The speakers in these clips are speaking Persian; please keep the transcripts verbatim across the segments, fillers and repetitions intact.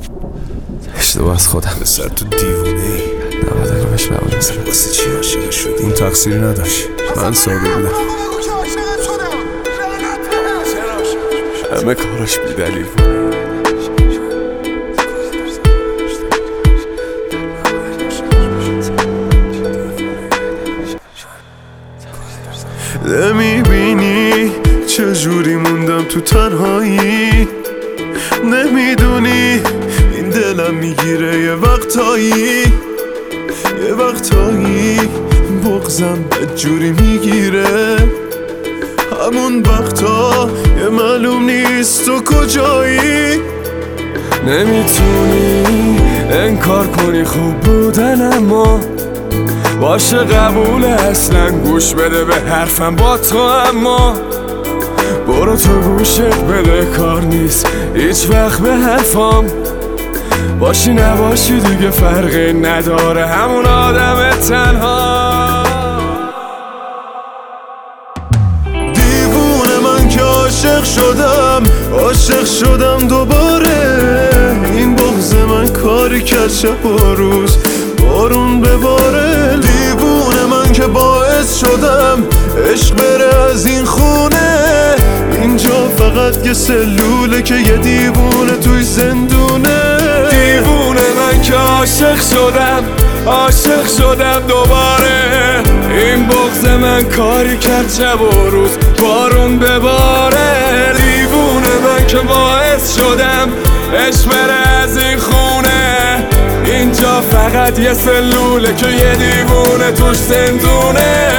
اشتباه از خودم. سر تو دیوونه ای. نباید علمش بمونم. واسه چی عاشق شدی؟ اون تقصیری نداشت، من ساده بودم. همه کاراش بی دلیل بود. نمیبینی چجوری موندم تو تنهایی؟ نمیدونی این دلم میگیره یه وقتایی، یه وقتایی بغضم بدجوری میگیره. همون وقتا یه معلوم نیست تو کجایی. نمیتونی انکار کنی خوب بودن، اما باشه قبول اصلا گوش بده به حرفم با تو. اما برو تو گوشت بده، کار نیست هیچ وقت به حرفام. باشی نباشی دیگه فرقی نداره، همون آدم تنها. دیوونه من که عاشق شدم، عاشق شدم دوباره. این بغض من کاری کرد شب و روز بارون بباره. دیوونه من که باعث شدم عشق بره از این خونه. اینجا فقط یه سلوله که یه دیوونه توی زندونه. دیوونه من که عاشق شدم، عاشق شدم دوباره. این بغض من کاری کرد شب و روز بارون بباره. دیوونه من که باعث شدم عشق بره از این خونه. اینجا فقط یه سلوله که یه دیوونه توش زندونه.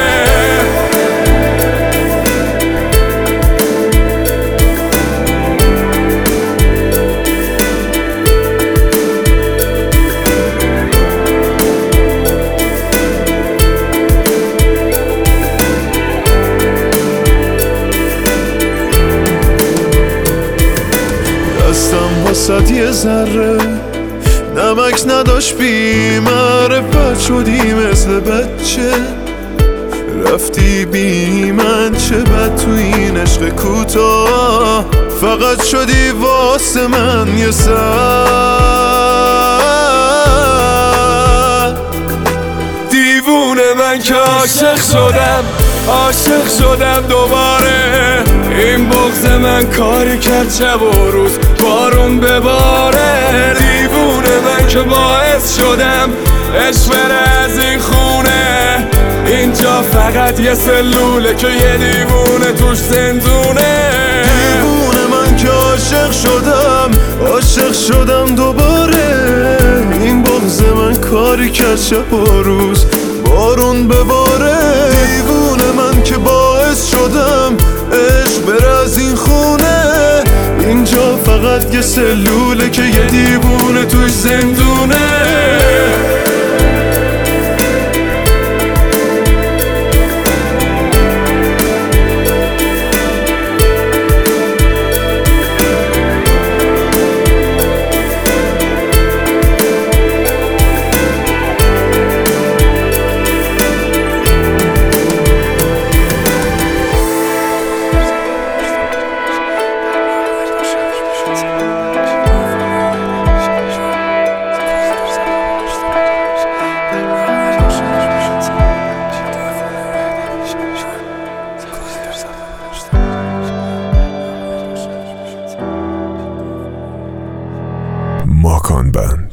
دستم واسد یه ذره نمک نداشت، بی معرفت شدی مثل بچه. رفتی بی من، چه بد تو این عشق کوتاه. فقط شدی واسه من یه سر. دیوونه من که عاشق شدم، عاشق شدم دوباره. این بغض من کاری کرد شب و روز بارون بباره. دیوونه من که باعث شدم عشق بره از این خونه. اینجا فقط یه سلوله که یه دیوونه توش زندونه. دیوونه من که عاشق شدم، عاشق شدم دوباره. این بغض من کاری کرد شب و روز بارون بباره. دیوونه من که باعث شدم عشق بره از این خونه. اینجا فقط یه سلوله که یه دیوونه توش زندونه. ماکان بند.